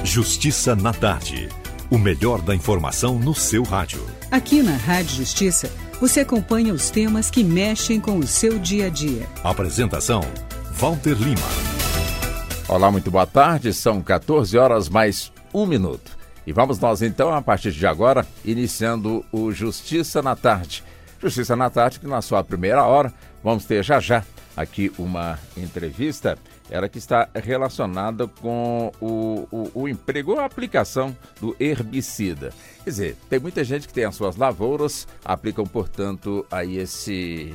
Justiça na Tarde. O melhor da informação no seu rádio. Aqui na Rádio Justiça, você acompanha os temas que mexem com o seu dia a dia. Apresentação, Walter Lima. Olá, muito boa tarde. São 14 horas mais 1 minuto. E vamos nós então, a partir de agora, iniciando o Justiça na Tarde. Justiça na Tarde, que na sua primeira hora, vamos ter já aqui uma entrevista, ela que está relacionada com o emprego, a aplicação do herbicida. Quer dizer, tem muita gente que tem as suas lavouras, aplicam, portanto, aí esse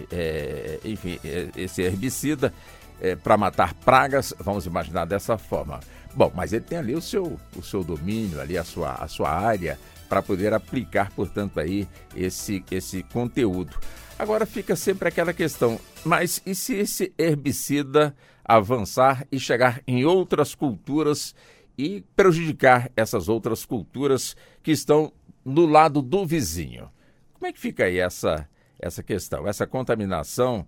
herbicida para matar pragas, vamos imaginar dessa forma. Bom, mas ele tem ali o seu domínio, ali a sua área, para poder aplicar, portanto, aí esse conteúdo. Agora fica sempre aquela questão, mas e se esse herbicida avançar e chegar em outras culturas e prejudicar essas outras culturas que estão do lado do vizinho? Como é que fica aí essa questão? Essa contaminação,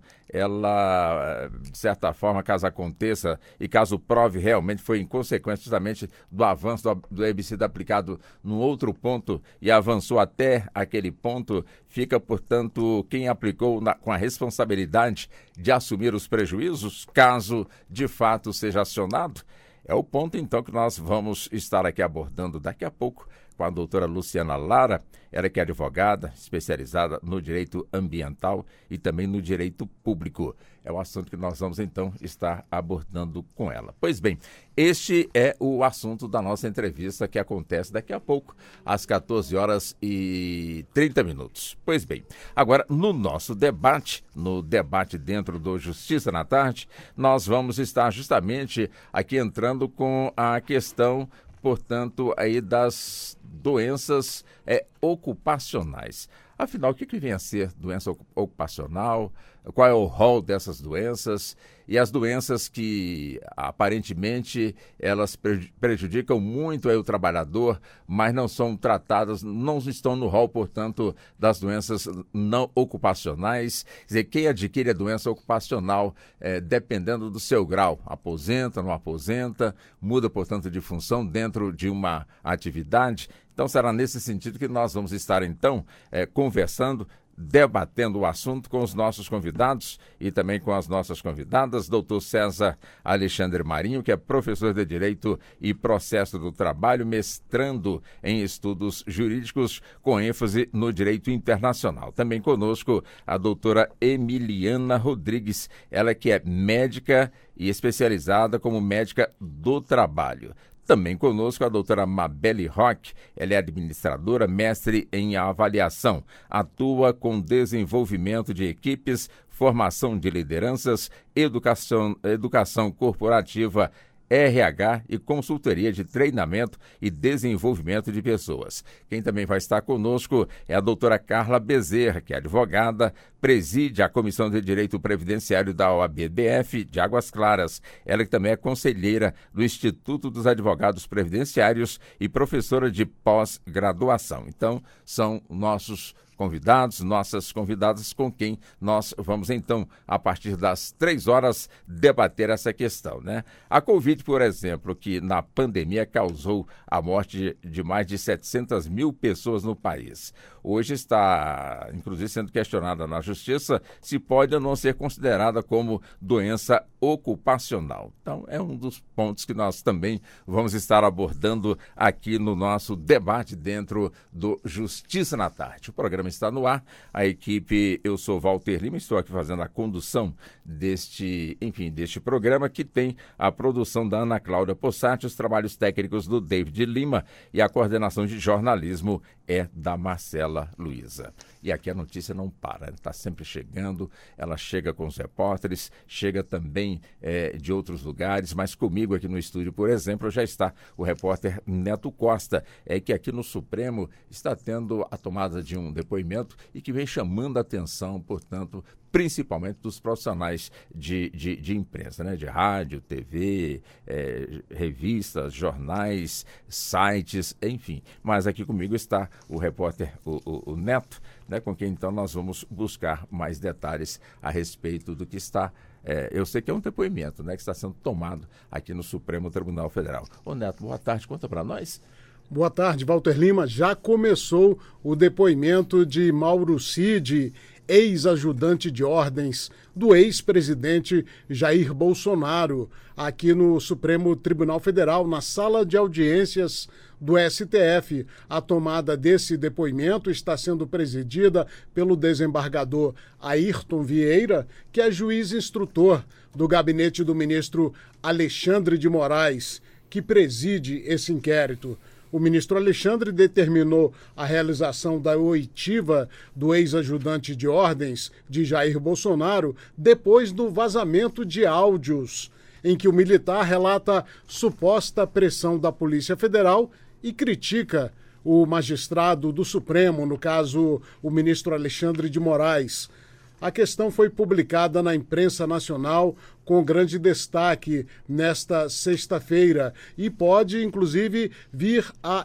ela, de certa forma, caso aconteça e caso prove realmente foi em consequência justamente do avanço do herbicida aplicado num outro ponto e avançou até aquele ponto, fica, portanto, quem aplicou com a responsabilidade de assumir os prejuízos, caso de fato seja acionado? É o ponto, então, que nós vamos estar aqui abordando daqui a pouco com a doutora Luciana Lara, ela que é advogada, especializada no direito ambiental e também no direito público. É o assunto que nós vamos, então, estar abordando com ela. Pois bem, este é o assunto da nossa entrevista que acontece daqui a pouco, às 14 horas e 30 minutos. Pois bem, agora, no nosso debate, dentro do Justiça na Tarde, nós vamos estar justamente aqui entrando com a questão, portanto, aí das doenças ocupacionais. Afinal, o que vem a ser doença ocupacional? Qual é o rol dessas doenças? E as doenças que, aparentemente, elas prejudicam muito aí o trabalhador, mas não são tratadas, não estão no rol, portanto, das doenças não ocupacionais. Quer dizer, quem adquire a doença ocupacional, dependendo do seu grau, aposenta, não aposenta, muda, portanto, de função dentro de uma atividade. Então, será nesse sentido que nós vamos estar, então, conversando, debatendo o assunto com os nossos convidados e também com as nossas convidadas, doutor César Alexandre Marinho, que é professor de Direito e Processo do Trabalho, mestrando em estudos jurídicos com ênfase no direito internacional. Também conosco a doutora Emiliana Rodrigues, ela que é médica e especializada como médica do trabalho. Também conosco a doutora Mabelle Roque, ela é administradora, mestre em avaliação, atua com desenvolvimento de equipes, formação de lideranças, educação corporativa, RH e consultoria de treinamento e desenvolvimento de pessoas. Quem também vai estar conosco é a doutora Carla Bezerra, que é advogada, preside a Comissão de Direito Previdenciário da OAB-BF de Águas Claras. Ela que também é conselheira do Instituto dos Advogados Previdenciários e professora de pós-graduação. Então, são nossos convidados, nossas convidadas com quem nós vamos, então, a partir das 3 horas, debater essa questão, né? A Covid, por exemplo, que na pandemia causou a morte de mais de 700 mil pessoas no país. Hoje está, inclusive, sendo questionada na Justiça se pode ou não ser considerada como doença ocupacional. Então, é um dos pontos que nós também vamos estar abordando aqui no nosso debate dentro do Justiça na Tarde. O programa está no ar, a equipe, eu sou Walter Lima, estou aqui fazendo a condução deste programa, que tem a produção da Ana Cláudia Possati, os trabalhos técnicos do David Lima e a coordenação de jornalismo é da Marcela Luiza. E aqui a notícia não para, está sempre chegando, ela chega com os repórteres, chega também de outros lugares, mas comigo aqui no estúdio, por exemplo, já está o repórter Neto Costa, que aqui no Supremo está tendo a tomada de um depoimento e que vem chamando a atenção, portanto, principalmente dos profissionais de imprensa, né? De rádio, TV, revistas, jornais, sites, enfim. Mas aqui comigo está o repórter, o Neto, né? Com quem então nós vamos buscar mais detalhes a respeito do que está eu sei que é um depoimento, né, que está sendo tomado aqui no Supremo Tribunal Federal. Ô Neto, boa tarde, conta para nós. Boa tarde, Walter Lima. Já começou o depoimento de Mauro Cid, ex-ajudante de ordens do ex-presidente Jair Bolsonaro, aqui no Supremo Tribunal Federal, na sala de audiências do STF. A tomada desse depoimento está sendo presidida pelo desembargador Ayrton Vieira, que é juiz instrutor do gabinete do ministro Alexandre de Moraes, que preside esse inquérito. O ministro Alexandre determinou a realização da oitiva do ex-ajudante de ordens de Jair Bolsonaro depois do vazamento de áudios em que o militar relata suposta pressão da Polícia Federal e critica o magistrado do Supremo, no caso, o ministro Alexandre de Moraes. A questão foi publicada na imprensa nacional com grande destaque nesta sexta-feira e pode, inclusive, vir a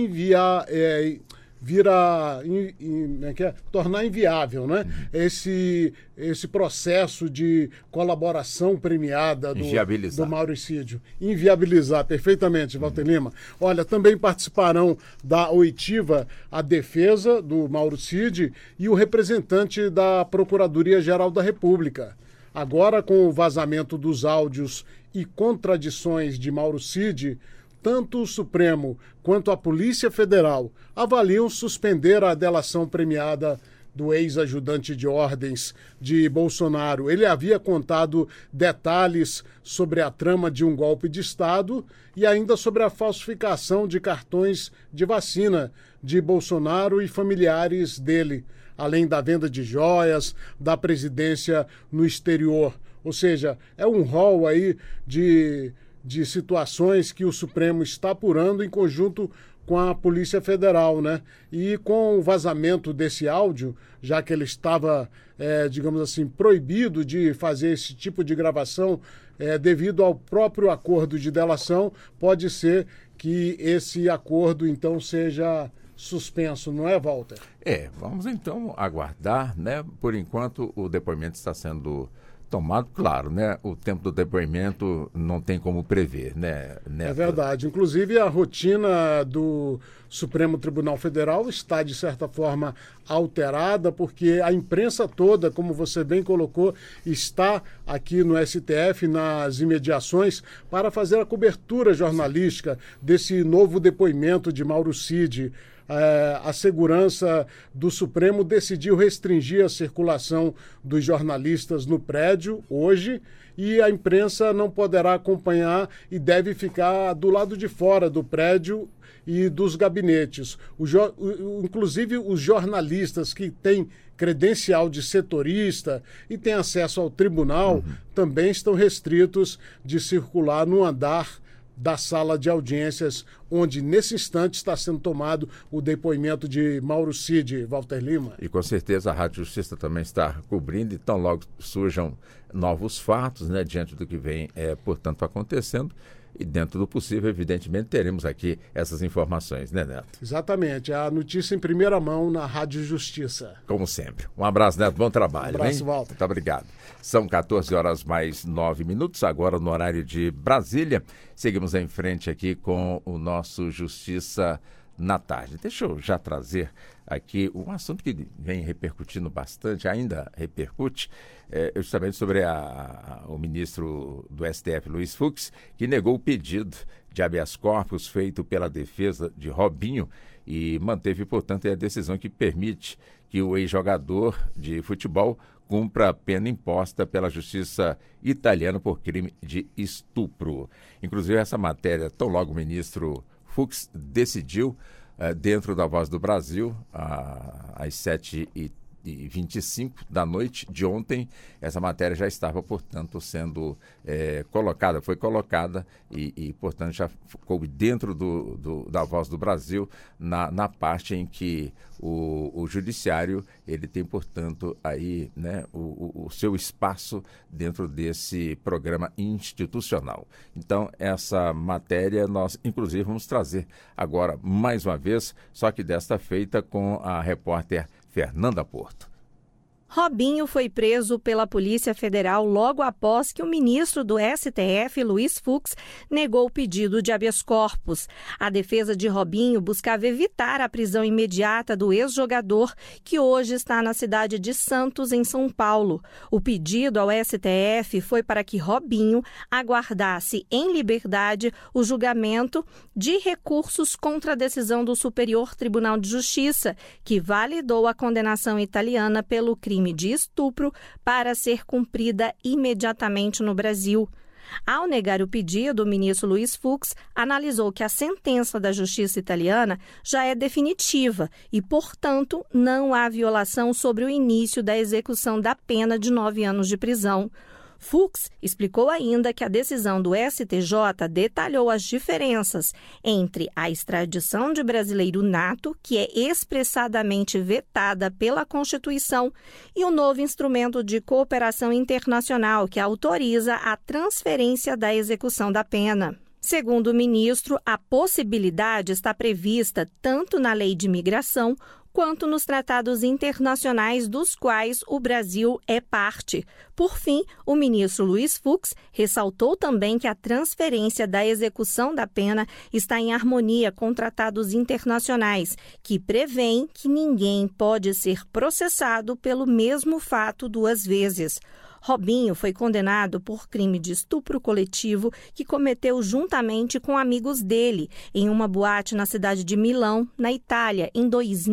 tornar inviável, né? Esse processo de colaboração premiada do Mauricídio. Inviabilizar, perfeitamente, Walter Lima. Olha, também participarão da oitiva a defesa do Mauro Cid e o representante da Procuradoria-Geral da República. Agora, com o vazamento dos áudios e contradições de Mauro Cid, tanto o Supremo quanto a Polícia Federal avaliam suspender a delação premiada do ex-ajudante de ordens de Bolsonaro. Ele havia contado detalhes sobre a trama de um golpe de Estado e ainda sobre a falsificação de cartões de vacina de Bolsonaro e familiares dele, além da venda de joias, da presidência no exterior. Ou seja, é um rol aí de situações que o Supremo está apurando em conjunto com a Polícia Federal, né? E com o vazamento desse áudio, já que ele estava, digamos assim, proibido de fazer esse tipo de gravação devido ao próprio acordo de delação, pode ser que esse acordo, então, seja suspenso, não é, Walter? Vamos então aguardar, né? Por enquanto o depoimento está sendo tomado, claro, né? O tempo do depoimento não tem como prever, né, Neto? É verdade. Inclusive, a rotina do Supremo Tribunal Federal está, de certa forma, alterada, porque a imprensa toda, como você bem colocou, está aqui no STF, nas imediações, para fazer a cobertura jornalística desse novo depoimento de Mauro Cid. A segurança do Supremo decidiu restringir a circulação dos jornalistas no prédio hoje e a imprensa não poderá acompanhar e deve ficar do lado de fora do prédio e dos gabinetes. Inclusive os jornalistas que têm credencial de setorista e têm acesso ao tribunal também estão restritos de circular no andar da sala de audiências, onde nesse instante está sendo tomado o depoimento de Mauro Cid, Walter Lima. E com certeza a Rádio Justiça também está cobrindo, e tão logo surjam novos fatos, né, diante do que vem, portanto, acontecendo. E dentro do possível, evidentemente, teremos aqui essas informações, né, Neto? Exatamente. A notícia em primeira mão na Rádio Justiça. Como sempre. Um abraço, Neto. Bom trabalho. Um abraço, Walter. Muito obrigado. São 14 horas mais 9 minutos, agora no horário de Brasília. Seguimos em frente aqui com o nosso Justiça na Tarde. Deixa eu já trazer aqui um assunto que vem repercutindo bastante, ainda repercute, justamente sobre o ministro do STF, Luiz Fux, que negou o pedido de habeas corpus feito pela defesa de Robinho e manteve, portanto, a decisão que permite que o ex-jogador de futebol cumpra a pena imposta pela justiça italiana por crime de estupro. Inclusive, essa matéria, tão logo o ministro Fux decidiu, dentro da Voz do Brasil, às 7h25 da noite de ontem, essa matéria já estava, portanto, sendo foi colocada e, portanto, já ficou dentro da Voz do Brasil na parte em que o judiciário, ele tem, portanto, aí, né, o seu espaço dentro desse programa institucional. Então, essa matéria nós, inclusive, vamos trazer agora, mais uma vez, só que desta feita com a repórter Fernanda Porto. Robinho foi preso pela Polícia Federal logo após que o ministro do STF, Luiz Fux, negou o pedido de habeas corpus. A defesa de Robinho buscava evitar a prisão imediata do ex-jogador, que hoje está na cidade de Santos, em São Paulo. O pedido ao STF foi para que Robinho aguardasse em liberdade o julgamento de recursos contra a decisão do Superior Tribunal de Justiça, que validou a condenação italiana pelo crime de estupro para ser cumprida imediatamente no Brasil. Ao negar o pedido, o ministro Luiz Fux analisou que a sentença da Justiça italiana já é definitiva e, portanto, não há violação sobre o início da execução da pena de 9 anos de prisão. Fux explicou ainda que a decisão do STJ detalhou as diferenças entre a extradição de brasileiro nato, que é expressadamente vetada pela Constituição, e o novo instrumento de cooperação internacional, que autoriza a transferência da execução da pena. Segundo o ministro, a possibilidade está prevista tanto na Lei de Imigração quanto nos tratados internacionais dos quais o Brasil é parte. Por fim, o ministro Luiz Fux ressaltou também que a transferência da execução da pena está em harmonia com tratados internacionais, que prevêem que ninguém pode ser processado pelo mesmo fato 2 vezes. Robinho foi condenado por crime de estupro coletivo que cometeu juntamente com amigos dele em uma boate na cidade de Milão, na Itália, em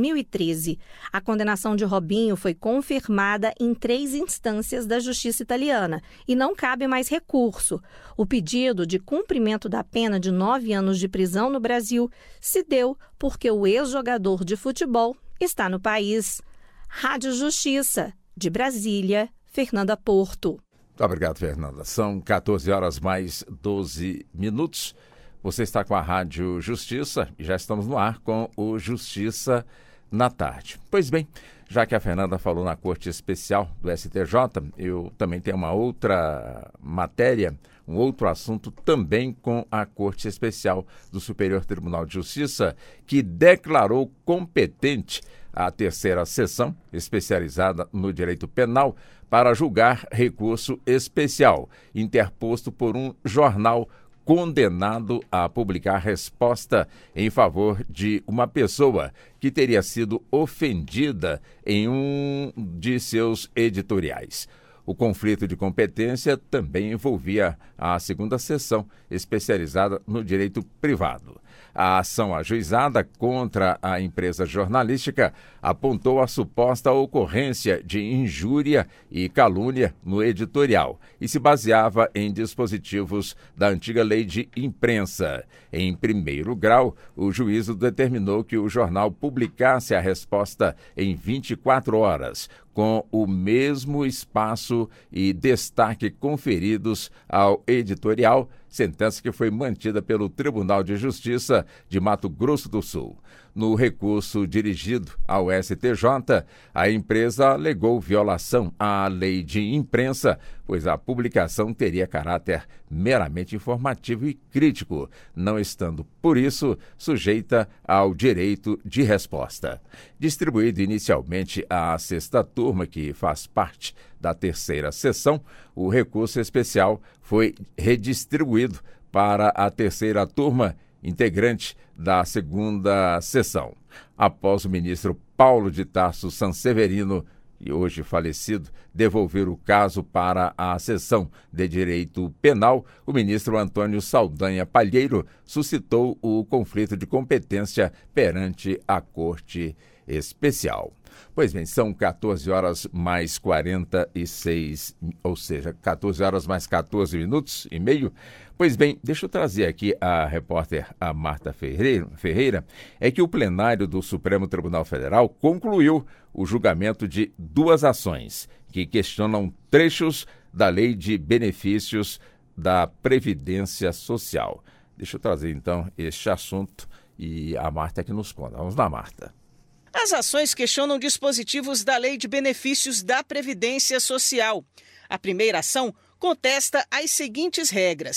2013. A condenação de Robinho foi confirmada em 3 instâncias da Justiça italiana e não cabe mais recurso. O pedido de cumprimento da pena de 9 anos de prisão no Brasil se deu porque o ex-jogador de futebol está no país. Rádio Justiça, de Brasília, Fernanda Porto. Muito obrigado, Fernanda. São 14 horas mais 12 minutos. Você está com a Rádio Justiça e já estamos no ar com o Justiça na Tarde. Pois bem, já que a Fernanda falou na Corte Especial do STJ, eu também tenho uma outra matéria, um outro assunto também com a Corte Especial do Superior Tribunal de Justiça, que declarou competente a 3ª Seção, especializada no direito penal, para julgar recurso especial interposto por um jornal condenado a publicar resposta em favor de uma pessoa que teria sido ofendida em um de seus editoriais. O conflito de competência também envolvia a 2ª Seção, especializada no direito privado. A ação ajuizada contra a empresa jornalística apontou a suposta ocorrência de injúria e calúnia no editorial e se baseava em dispositivos da antiga lei de imprensa. Em primeiro grau, o juízo determinou que o jornal publicasse a resposta em 24 horas, com o mesmo espaço e destaque conferidos ao editorial, sentença que foi mantida pelo Tribunal de Justiça de Mato Grosso do Sul. No recurso dirigido ao STJ, a empresa alegou violação à lei de imprensa, pois a publicação teria caráter meramente informativo e crítico, não estando, por isso, sujeita ao direito de resposta. Distribuído inicialmente à 6ª turma, que faz parte da 3ª Seção, o recurso especial foi redistribuído para a 3ª turma, integrante da 2ª Seção. Após o ministro Paulo de Tarso Sanseverino, e hoje falecido, devolver o caso para a Seção de Direito Penal, o ministro Antônio Saldanha Palheiro suscitou o conflito de competência perante a Corte Especial. Pois bem, são 14 horas mais 46, ou seja, 14 horas mais 14 minutos e meio. Pois bem, deixa eu trazer aqui a repórter a Marta Ferreira, é que o plenário do Supremo Tribunal Federal concluiu o julgamento de 2 ações que questionam trechos da Lei de Benefícios da Previdência Social. Deixa eu trazer, então, este assunto e a Marta que nos conta. Vamos lá, Marta. As ações questionam dispositivos da Lei de Benefícios da Previdência Social. A primeira ação contesta as seguintes regras.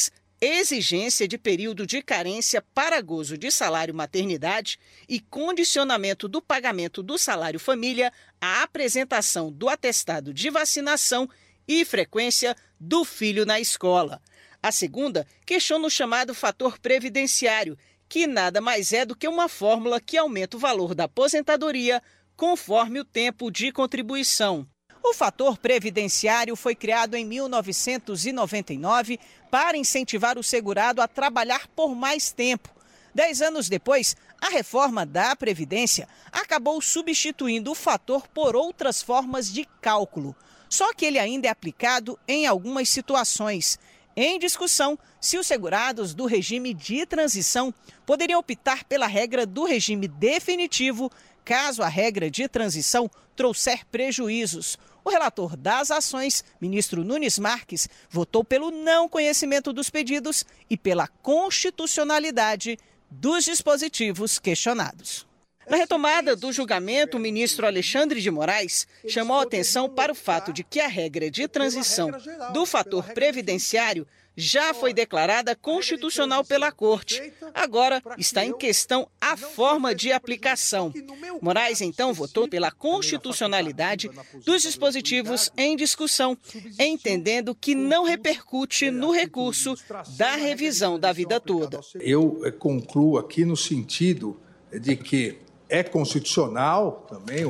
exigência de período de carência para gozo de salário maternidade e condicionamento do pagamento do salário família à apresentação do atestado de vacinação e frequência do filho na escola. A segunda questiona o chamado fator previdenciário, que nada mais é do que uma fórmula que aumenta o valor da aposentadoria conforme o tempo de contribuição. O fator previdenciário foi criado em 1999 para incentivar o segurado a trabalhar por mais tempo. 10 anos depois, a reforma da Previdência acabou substituindo o fator por outras formas de cálculo. Só que ele ainda é aplicado em algumas situações. Em discussão, se os segurados do regime de transição poderiam optar pela regra do regime definitivo, caso a regra de transição trouxer prejuízos. O relator das ações, ministro Nunes Marques, votou pelo não conhecimento dos pedidos e pela constitucionalidade dos dispositivos questionados. Na retomada do julgamento, o ministro Alexandre de Moraes chamou a atenção para o fato de que a regra de transição do fator previdenciário já foi declarada constitucional pela Corte. Agora está em questão a forma de aplicação. Moraes, então, votou pela constitucionalidade dos dispositivos em discussão, entendendo que não repercute no recurso da revisão da vida toda. Eu concluo aqui no sentido de que é constitucional também,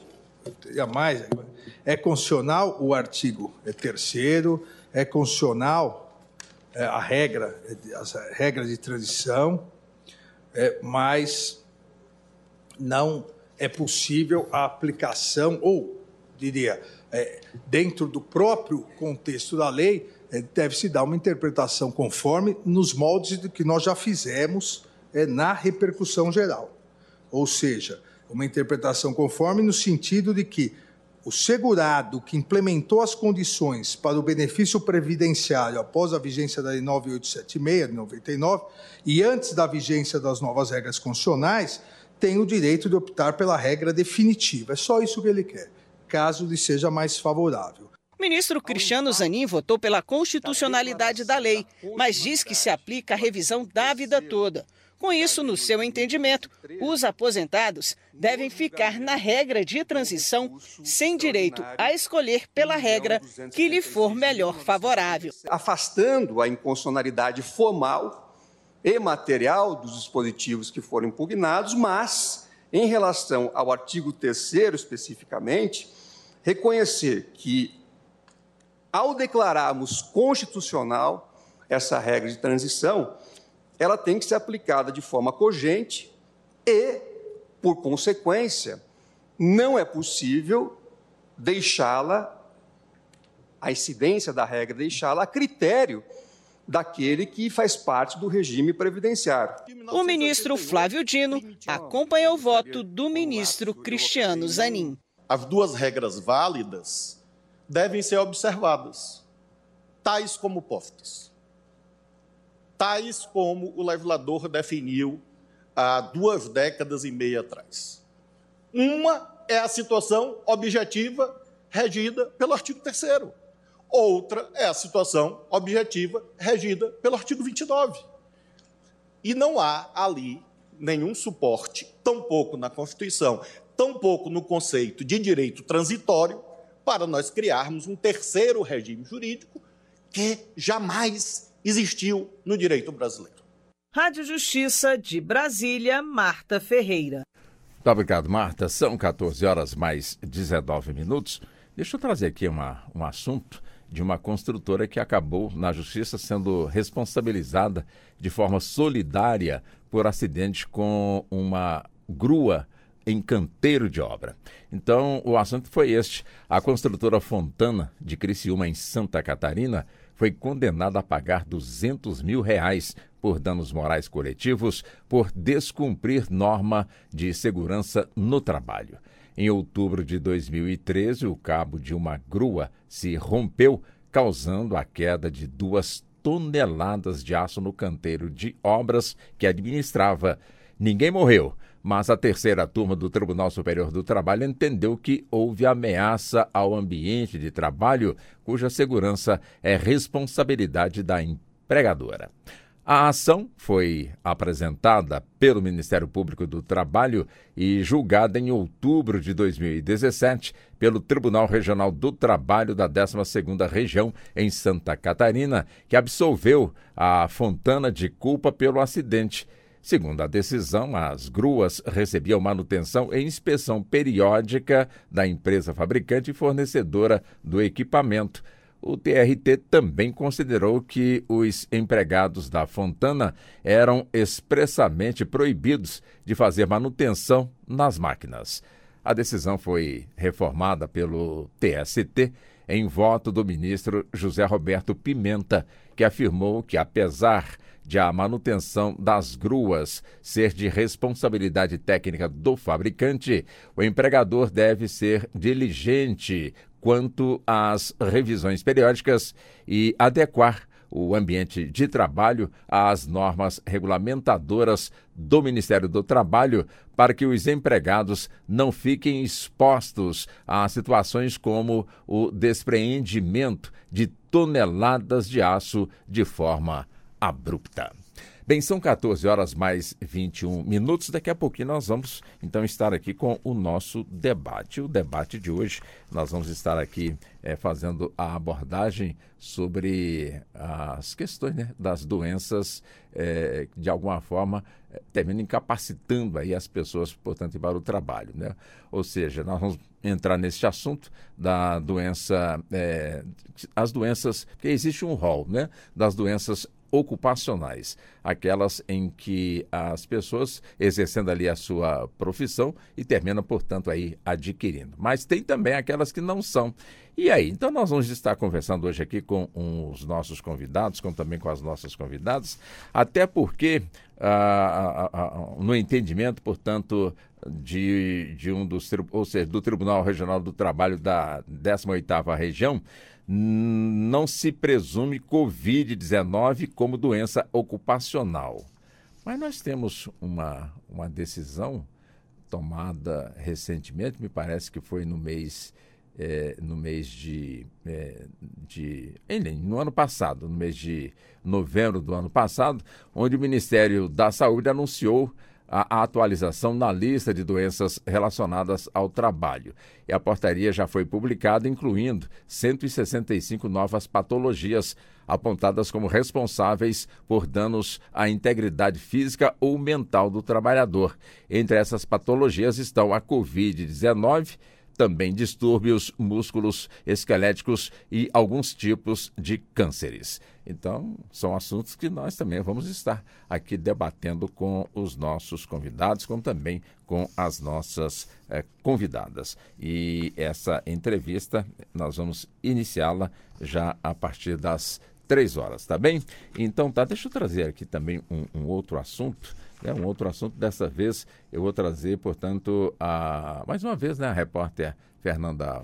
é constitucional o artigo 3º, é constitucional as regras de transição, mas não é possível a aplicação, ou, diria, dentro do próprio contexto da lei, deve-se dar uma interpretação conforme nos moldes do que nós já fizemos na repercussão geral. Ou seja, uma interpretação conforme no sentido de que o segurado que implementou as condições para o benefício previdenciário após a vigência da Lei 9876, de 99, e antes da vigência das novas regras constitucionais, tem o direito de optar pela regra definitiva. É só isso que ele quer, caso lhe seja mais favorável. O ministro Cristiano Zanin votou pela constitucionalidade da lei, mas diz que se aplica a revisão da vida toda. Com isso, no seu entendimento, os aposentados devem ficar na regra de transição sem direito a escolher pela regra que lhe for melhor favorável. Afastando a inconstitucionalidade formal e material dos dispositivos que foram impugnados, mas, em relação ao artigo 3º especificamente, reconhecer que, ao declararmos constitucional essa regra de transição, ela tem que ser aplicada de forma cogente e, por consequência, não é possível deixá-la, a incidência da regra, deixá-la a critério daquele que faz parte do regime previdenciário. O ministro Flávio Dino acompanhou o voto do ministro Cristiano Zanin. As duas regras válidas devem ser observadas, tais como postas. Tais como o legislador definiu há 2 décadas e meia atrás. Uma é a situação objetiva regida pelo artigo 3º. Outra é a situação objetiva regida pelo artigo 29. E não há ali nenhum suporte, tampouco na Constituição, tampouco no conceito de direito transitório, para nós criarmos um terceiro regime jurídico que jamais existiu no direito brasileiro. Rádio Justiça de Brasília, Marta Ferreira. Muito obrigado, Marta. São 14 horas mais 19 minutos. Deixa eu trazer aqui um assunto de uma construtora que acabou na Justiça sendo responsabilizada de forma solidária por acidente com uma grua em canteiro de obra. Então, o assunto foi este. A construtora Fontana, de Criciúma, em Santa Catarina, foi condenada a pagar R$200 mil por danos morais coletivos por descumprir norma de segurança no trabalho. Em outubro de 2013, o cabo de uma grua se rompeu, causando a queda de 2 toneladas de aço no canteiro de obras que administrava. Ninguém morreu, mas a terceira turma do Tribunal Superior do Trabalho entendeu que houve ameaça ao ambiente de trabalho, cuja segurança é responsabilidade da empregadora. A ação foi apresentada pelo Ministério Público do Trabalho e julgada em outubro de 2017 pelo Tribunal Regional do Trabalho da 12ª Região em Santa Catarina, que absolveu a Fontana de culpa pelo acidente. Segundo a decisão, as gruas recebiam manutenção e inspeção periódica da empresa fabricante e fornecedora do equipamento. O TRT também considerou que os empregados da Fontana eram expressamente proibidos de fazer manutenção nas máquinas. A decisão foi reformada pelo TST em voto do ministro José Roberto Pimenta, que afirmou que, apesar de a manutenção das gruas ser de responsabilidade técnica do fabricante, o empregador deve ser diligente quanto às revisões periódicas e adequar o ambiente de trabalho às normas regulamentadoras do Ministério do Trabalho para que os empregados não fiquem expostos a situações como o despreendimento de toneladas de aço de forma abrupta. Bem, são 14 horas mais 21 minutos. Daqui a pouquinho nós vamos, então, estar aqui com o nosso debate. O debate de hoje, nós vamos estar aqui fazendo a abordagem sobre as questões, né, das doenças, de alguma forma, terminam incapacitando aí as pessoas, portanto, ir para o trabalho, né? Ou seja, nós vamos entrar nesse assunto da doença, as doenças, porque existe um rol, né, das doenças ocupacionais, aquelas em que as pessoas exercendo ali a sua profissão e terminam, portanto, aí adquirindo. Mas tem também aquelas que não são. E aí, então nós vamos estar conversando hoje aqui com os nossos convidados, como também com as nossas convidadas, até porque, no entendimento, portanto, de um dos, ou seja, do Tribunal Regional do Trabalho da 18ª Região, não se presume Covid-19 como doença ocupacional. Mas nós temos uma decisão tomada recentemente, me parece que foi no mês no ano passado, no mês de novembro do ano passado, onde o Ministério da Saúde anunciou a atualização na lista de doenças relacionadas ao trabalho. E a portaria já foi publicada, incluindo 165 novas patologias apontadas como responsáveis por danos à integridade física ou mental do trabalhador. Entre essas patologias estão a Covid-19, também distúrbios músculos esqueléticos e alguns tipos de cânceres. Então, são assuntos que nós também vamos estar aqui debatendo com os nossos convidados, como também com as nossas convidadas. E essa entrevista, nós vamos iniciá-la já a partir das 3 horas, tá bem? Então, deixa eu trazer aqui também um outro assunto. Um outro assunto, dessa vez eu vou trazer, portanto, mais uma vez, a repórter Fernanda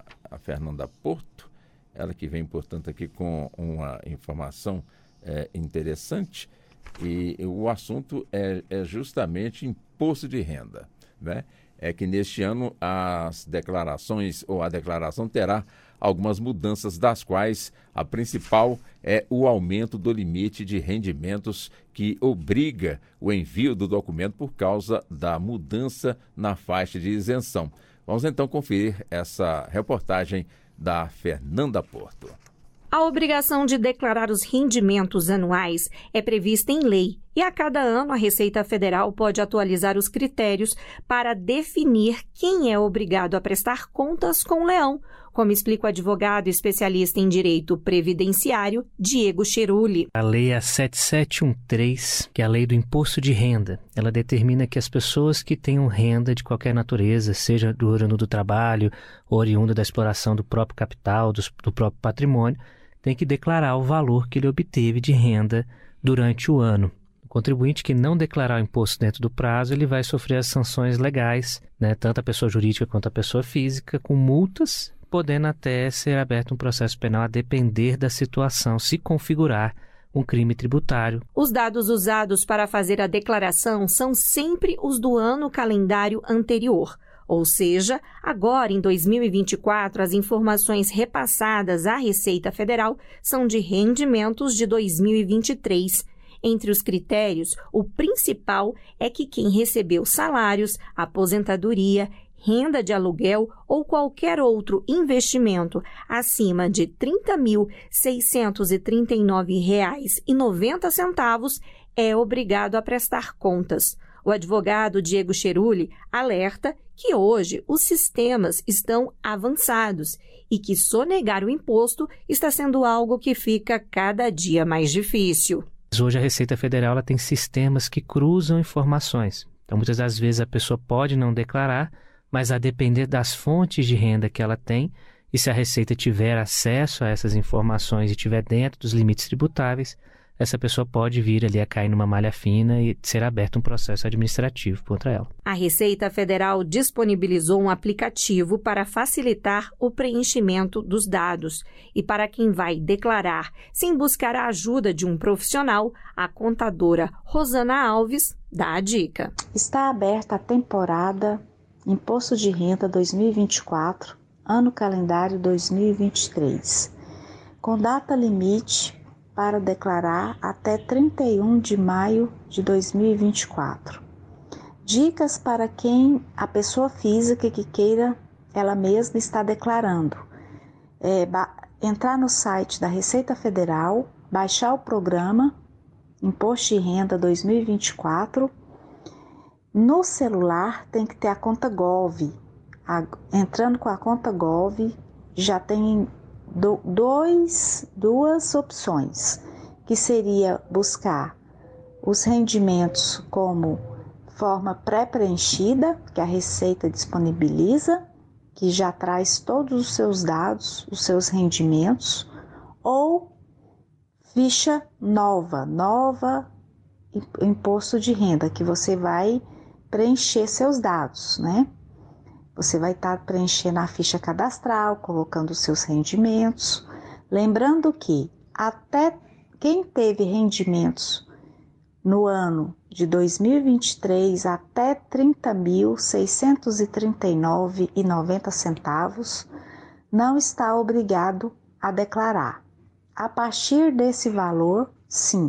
Porto, ela que vem, portanto, aqui com uma informação interessante, e o assunto é justamente imposto de renda, né? É que neste ano as declarações, ou a declaração terá algumas mudanças, das quais a principal é o aumento do limite de rendimentos que obriga o envio do documento por causa da mudança na faixa de isenção. Vamos então conferir essa reportagem da Fernanda Porto. A obrigação de declarar os rendimentos anuais é prevista em lei e a cada ano a Receita Federal pode atualizar os critérios para definir quem é obrigado a prestar contas com o leão, como explica o advogado especialista em direito previdenciário, Diego Cheruli. A lei é a 7713, que é a lei do imposto de renda. Ela determina que as pessoas que tenham renda de qualquer natureza, seja do oriundo do trabalho, oriundo da exploração do próprio capital, do próprio patrimônio, têm que declarar o valor que ele obteve de renda durante o ano. O contribuinte que não declarar o imposto dentro do prazo, ele vai sofrer as sanções legais, né, tanto a pessoa jurídica quanto a pessoa física, com multas, podendo até ser aberto um processo penal a depender da situação, se configurar um crime tributário. Os dados usados para fazer a declaração são sempre os do ano calendário anterior. Ou seja, agora em 2024, as informações repassadas à Receita Federal são de rendimentos de 2023. Entre os critérios, o principal é que quem recebeu salários, aposentadoria, renda de aluguel ou qualquer outro investimento acima de R$ 30.639,90 é obrigado a prestar contas. O advogado Diego Cheruli alerta que hoje os sistemas estão avançados e que sonegar o imposto está sendo algo que fica cada dia mais difícil. Hoje a Receita Federal ela tem sistemas que cruzam informações. Então, muitas das vezes a pessoa pode não declarar, mas a depender das fontes de renda que ela tem, e se a Receita tiver acesso a essas informações e estiver dentro dos limites tributáveis, essa pessoa pode vir ali a cair numa malha fina e ser aberto um processo administrativo contra ela. A Receita Federal disponibilizou um aplicativo para facilitar o preenchimento dos dados. E para quem vai declarar sem buscar a ajuda de um profissional, a contadora Rosana Alves dá a dica. Está aberta a temporada Imposto de Renda 2024, ano calendário 2023, com data limite para declarar até 31 de maio de 2024. Dicas para quem a pessoa física que queira ela mesma estar declarando. Entrar no site da Receita Federal, baixar o programa Imposto de Renda 2024. No celular tem que ter a conta Gov. Entrando com a conta Gov, já tem duas opções, que seria buscar os rendimentos como forma pré-preenchida, que a Receita disponibiliza, que já traz todos os seus dados, os seus rendimentos, ou ficha nova imposto de renda, que você vai preencher seus dados, né? Você vai estar preenchendo a ficha cadastral, colocando os seus rendimentos. Lembrando que até quem teve rendimentos no ano de 2023 até R$ 30.639,90 não está obrigado a declarar. A partir desse valor, sim,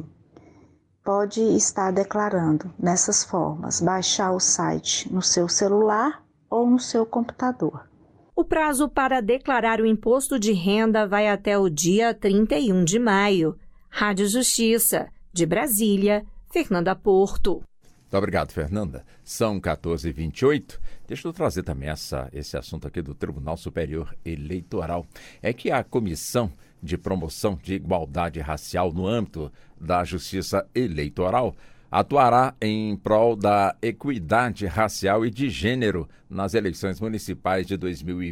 pode estar declarando nessas formas, baixar o site no seu celular ou no seu computador. O prazo para declarar o imposto de renda vai até o dia 31 de maio. Rádio Justiça, de Brasília, Fernanda Porto. Muito obrigado, Fernanda. São 14h28. Deixa eu trazer também esse assunto aqui do Tribunal Superior Eleitoral. É que a Comissão de Promoção de Igualdade Racial no âmbito da Justiça Eleitoral atuará em prol da equidade racial e de gênero nas eleições municipais de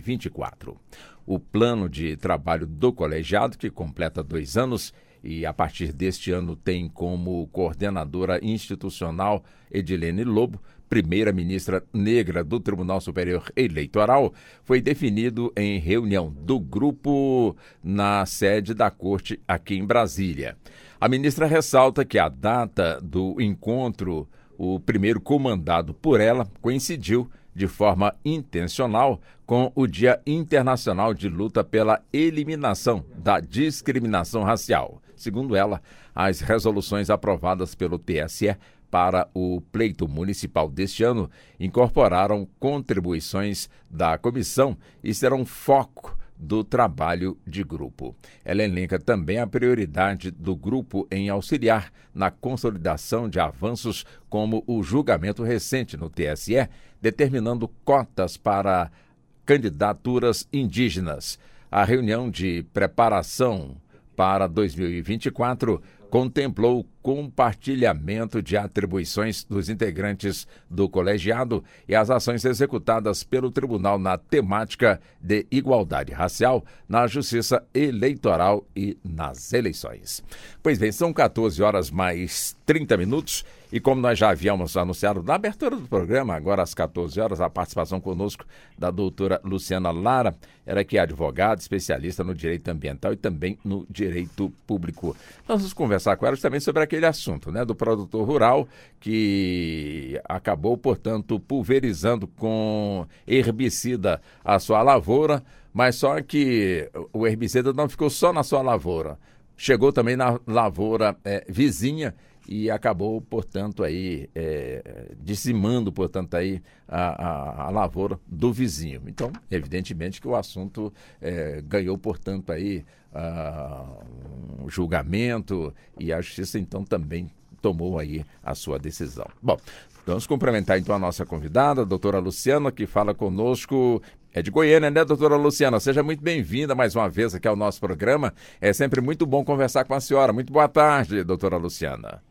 2024. O plano de trabalho do colegiado, que completa 2 anos e a partir deste ano tem como coordenadora institucional Edilene Lobo, primeira-ministra negra do Tribunal Superior Eleitoral, foi definido em reunião do grupo na sede da Corte aqui em Brasília. A ministra ressalta que a data do encontro, o primeiro comandado por ela, coincidiu de forma intencional com o Dia Internacional de Luta pela Eliminação da Discriminação Racial. Segundo ela, as resoluções aprovadas pelo TSE para o pleito municipal deste ano incorporaram contribuições da comissão e serão foco do trabalho de grupo. Ela elenca também a prioridade do grupo em auxiliar na consolidação de avanços como o julgamento recente no TSE, determinando cotas para candidaturas indígenas. A reunião de preparação para 2024 contemplou o compartilhamento de atribuições dos integrantes do colegiado e as ações executadas pelo tribunal na temática de igualdade racial, na justiça eleitoral e nas eleições. Pois bem, são 14h mais 30 e como nós já havíamos anunciado na abertura do programa, agora às 14h, a participação conosco da doutora Luciana Lara, ela que é advogada, especialista no direito ambiental e também no direito público. Nós vamos conversar com ela também sobre a aquele assunto, né, do produtor rural que acabou, portanto, pulverizando com herbicida a sua lavoura, mas só que o herbicida não ficou só na sua lavoura, chegou também na lavoura vizinha e acabou, portanto, aí dizimando, portanto, aí a lavoura do vizinho. Então, evidentemente que o assunto ganhou, portanto, aí um julgamento e a justiça, então, também tomou aí a sua decisão. Bom, vamos cumprimentar, então, a nossa convidada, a doutora Luciana, que fala conosco. É de Goiânia, né, doutora Luciana? Seja muito bem-vinda mais uma vez aqui ao nosso programa. É sempre muito bom conversar com a senhora. Muito boa tarde, doutora Luciana.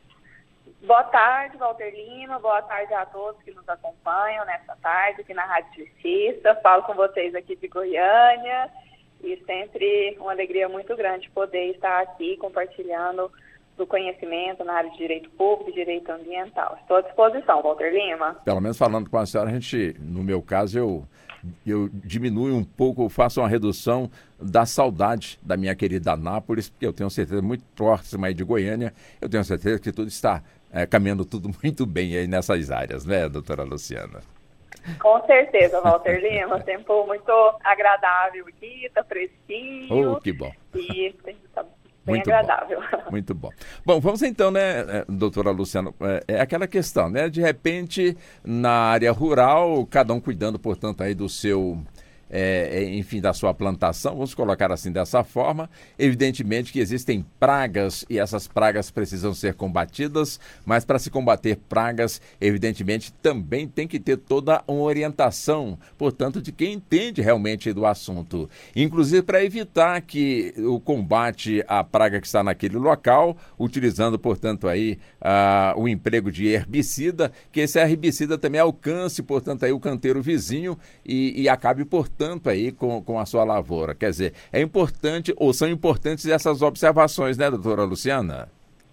Boa tarde, Walter Lima. Boa tarde a todos que nos acompanham nessa tarde aqui na Rádio Justiça. Falo com vocês aqui de Goiânia e sempre uma alegria muito grande poder estar aqui compartilhando do conhecimento na área de direito público e direito ambiental. Estou à disposição, Walter Lima. Pelo menos falando com a senhora, a gente, no meu caso, eu diminuo um pouco, faço uma redução da saudade da minha querida Anápolis, porque eu tenho certeza, muito próxima aí de Goiânia, eu tenho certeza que tudo está caminhando tudo muito bem aí nessas áreas, né, doutora Luciana? Com certeza, Walter Lima, tempo muito agradável aqui, tá fresquinho. Oh, que bom. E tá bem muito agradável. Bom. Muito bom. Bom, vamos então, né, doutora Luciana, é aquela questão, né, de repente, na área rural, cada um cuidando, portanto, aí do seu, enfim, da sua plantação, vamos colocar assim dessa forma. Evidentemente que existem pragas e essas pragas precisam ser combatidas, mas para se combater pragas, evidentemente, também tem que ter toda uma orientação, portanto, de quem entende realmente do assunto. Inclusive para evitar que o combate à praga que está naquele local, utilizando, portanto, aí o emprego de herbicida, que esse herbicida também alcance, portanto, aí o canteiro vizinho e acabe, portanto, aí com a sua lavoura. Quer dizer, é importante, ou são importantes essas observações, né, doutora Luciana?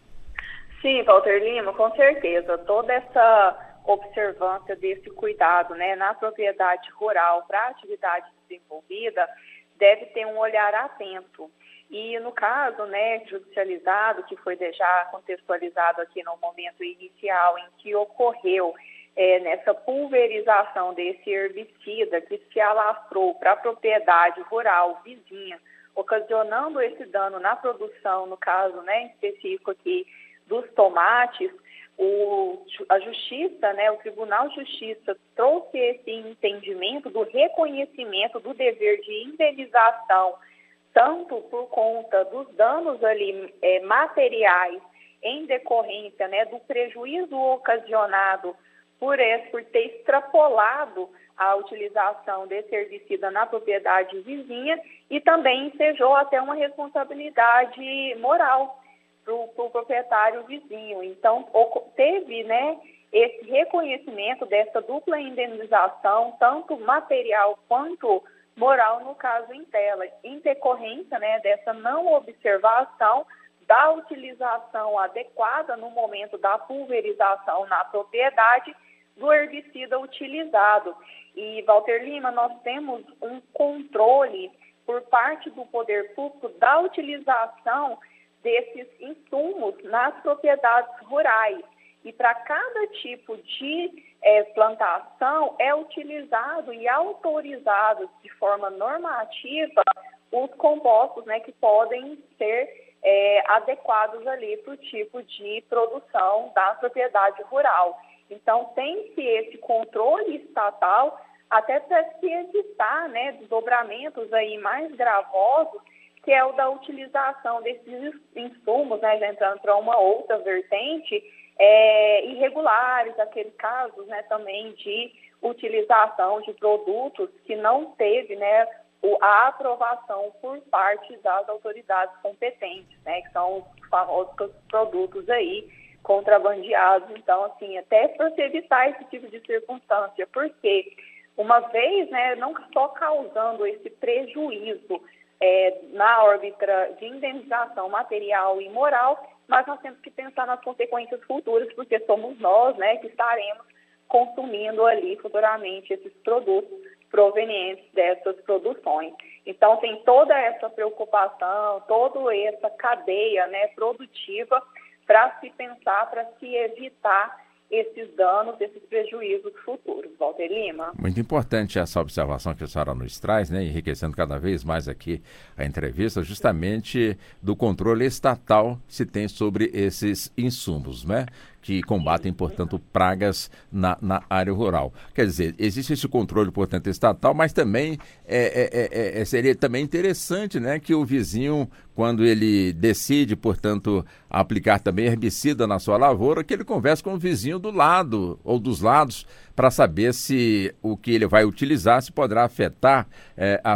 Sim, Walter Lima, com certeza. Toda essa observância desse cuidado, né, na propriedade rural para a atividade desenvolvida deve ter um olhar atento. E no caso, né, judicializado, que foi já contextualizado aqui no momento inicial em que ocorreu nessa pulverização desse herbicida que se alastrou para a propriedade rural vizinha, ocasionando esse dano na produção, no caso, né, específico aqui dos tomates, a Justiça, né, o Tribunal de Justiça trouxe esse entendimento do reconhecimento do dever de indenização, tanto por conta dos danos ali materiais em decorrência, né, do prejuízo ocasionado por ter extrapolado a utilização desse herbicida na propriedade vizinha e também ensejou até uma responsabilidade moral para o proprietário vizinho. Então, teve, né, esse reconhecimento dessa dupla indenização, tanto material quanto moral, no caso em tela, em decorrência, né, dessa não observação da utilização adequada no momento da pulverização na propriedade do herbicida utilizado. E, Walter Lima, nós temos um controle por parte do poder público da utilização desses insumos nas propriedades rurais. E para cada tipo de plantação é utilizado e autorizado de forma normativa os compostos, né, que podem ser adequados ali para o tipo de produção da propriedade rural. Então, tem-se esse controle estatal até para se evitar, né, desdobramentos aí mais gravosos, que é o da utilização desses insumos, né, já entrando para uma outra vertente, irregulares, aqueles casos, né, também de utilização de produtos que não teve, né, a aprovação por parte das autoridades competentes, né, que são os famosos produtos aí contrabandeados. Então, assim, até para se evitar esse tipo de circunstância, porque uma vez, né, não só causando esse prejuízo na órbita de indenização material e moral, mas nós temos que pensar nas consequências futuras, porque somos nós, né, que estaremos consumindo ali futuramente esses produtos provenientes dessas produções. Então, tem toda essa preocupação, toda essa cadeia, né, produtiva para se pensar, para se evitar esses danos, esses prejuízos futuros. Walter Lima. Muito importante essa observação que a senhora nos traz, né, enriquecendo cada vez mais aqui a entrevista, justamente do controle estatal que se tem sobre esses insumos, né, que combatem, portanto, pragas na área rural. Quer dizer, existe esse controle, portanto, estatal, mas também seria também interessante, né, que o vizinho, quando ele decide, portanto, aplicar também herbicida na sua lavoura, que ele converse com o vizinho do lado ou dos lados para saber se o que ele vai utilizar se poderá afetar a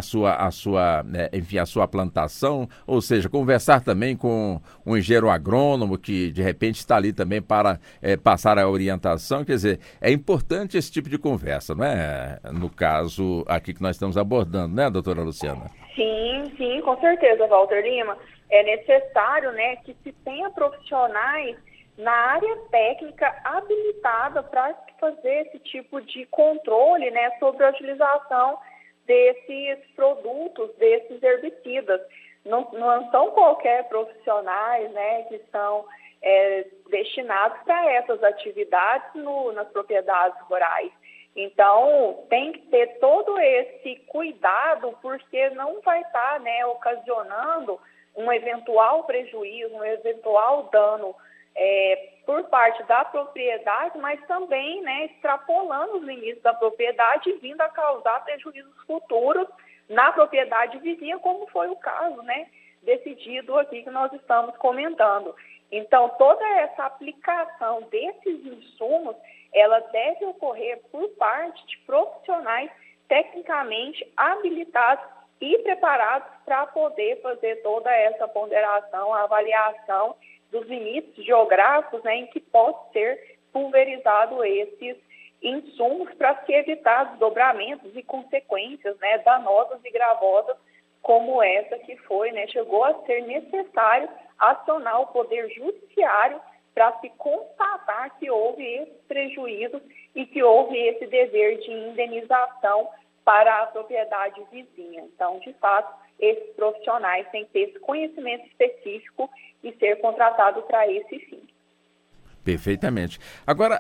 sua plantação, ou seja, conversar também com um engenheiro agrônomo que de repente está ali também para passar a orientação. Quer dizer, é importante esse tipo de conversa, não é? No caso aqui que nós estamos abordando, né, doutora Luciana? Sim, com certeza, Walter Lima. É necessário, né, que se tenha profissionais na área técnica habilitada para fazer esse tipo de controle, né, sobre a utilização desses produtos, desses herbicidas. Não são qualquer profissionais, né, que são destinados para essas atividades nas propriedades rurais. Então, tem que ter todo esse cuidado, porque não vai estar, né, ocasionando um eventual prejuízo, um eventual dano por parte da propriedade, mas também, né, extrapolando os limites da propriedade e vindo a causar prejuízos futuros na propriedade vizinha, como foi o caso, né, decidido aqui que nós estamos comentando. Então, toda essa aplicação desses insumos, ela deve ocorrer por parte de profissionais tecnicamente habilitados e preparados para poder fazer toda essa ponderação, a avaliação dos limites geográficos, né, em que pode ser pulverizado esses insumos para se evitar desdobramentos e consequências, né, danosas e gravosas como essa que foi, né, chegou a ser necessário acionar o Poder Judiciário para se constatar que houve esses prejuízos e que houve esse dever de indenização para a propriedade vizinha. Então, de fato, esses profissionais têm que ter esse conhecimento específico e ser contratados para esse fim. Perfeitamente. Agora,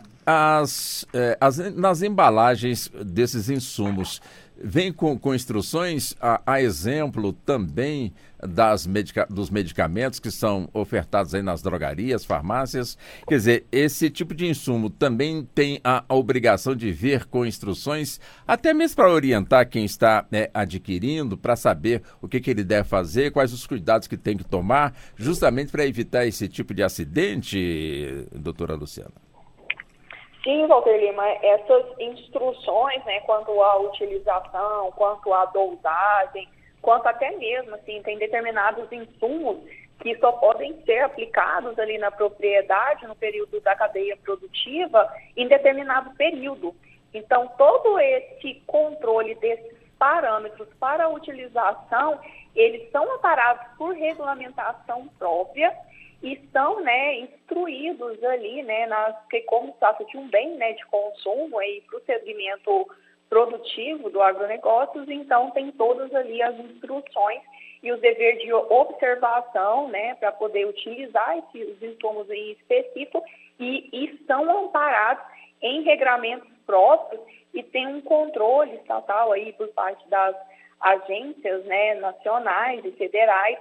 nas embalagens desses insumos, vem com instruções, a exemplo também dos medicamentos que são ofertados aí nas drogarias, farmácias. Quer dizer, esse tipo de insumo também tem a obrigação de vir com instruções, até mesmo para orientar quem está adquirindo, para saber o que ele deve fazer, quais os cuidados que tem que tomar, justamente para evitar esse tipo de acidente, doutora Luciana. Sim, Walter Lima, essas instruções, né, quanto à utilização, quanto à dosagem, quanto até mesmo, assim, tem determinados insumos que só podem ser aplicados ali na propriedade, no período da cadeia produtiva, em determinado período. Então, todo esse controle desses parâmetros para a utilização, eles são amparados por regulamentação própria e são, né, instruídos ali, né, porque como se trata de um bem, né, de consumo para o segmento produtivo do agronegócio, então tem todas ali as instruções e o dever de observação, né, para poder utilizar esses insumos em específico e são amparados em regramentos próprios e tem um controle estatal aí por parte das agências, né, nacionais e federais